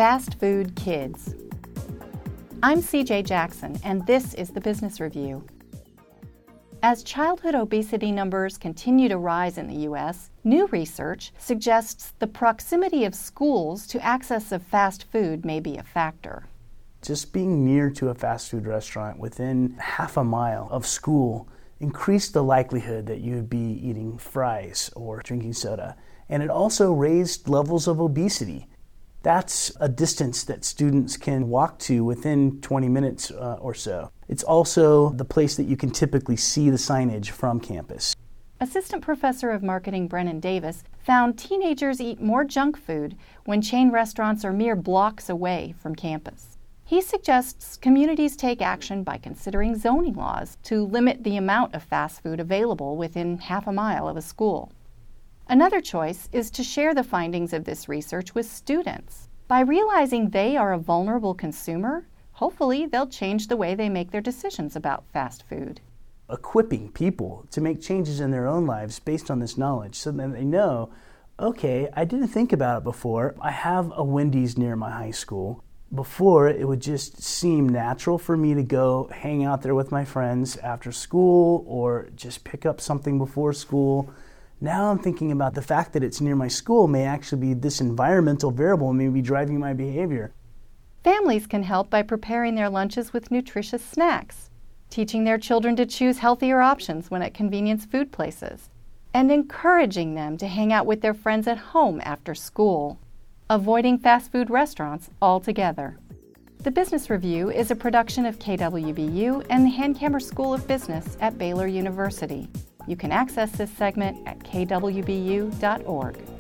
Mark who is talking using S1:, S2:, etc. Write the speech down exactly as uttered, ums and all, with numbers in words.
S1: Fast food kids. I'm C J Jackson, and this is the Business Review. As childhood obesity numbers continue to rise in the U S, new research suggests the proximity of schools to access of fast food may be a factor.
S2: Just being near to a fast food restaurant within half a mile of school increased the likelihood that you would be eating fries or drinking soda. And it also raised levels of obesity. That's a distance that students can walk to within twenty minutes uh, or so. It's also the place that you can typically see the signage from campus.
S1: Assistant Professor of Marketing Brennan Davis found teenagers eat more junk food when chain restaurants are mere blocks away from campus. He suggests communities take action by considering zoning laws to limit the amount of fast food available within half a mile of a school. Another choice is to share the findings of this research with students. By realizing they are a vulnerable consumer, hopefully they'll change the way they make their decisions about fast food.
S2: Equipping people to make changes in their own lives based on this knowledge so that they know, okay, I didn't think about it before. I have a Wendy's near my high school. Before, it would just seem natural for me to go hang out there with my friends after school or just pick up something before school. Now I'm thinking about the fact that it's near my school may actually be this environmental variable and may be driving my behavior.
S1: Families can help by preparing their lunches with nutritious snacks, teaching their children to choose healthier options when at convenience food places, and encouraging them to hang out with their friends at home after school, avoiding fast food restaurants altogether. The Business Review is a production of K W B U and the Hankamer School of Business at Baylor University. You can access this segment at k w b u dot org.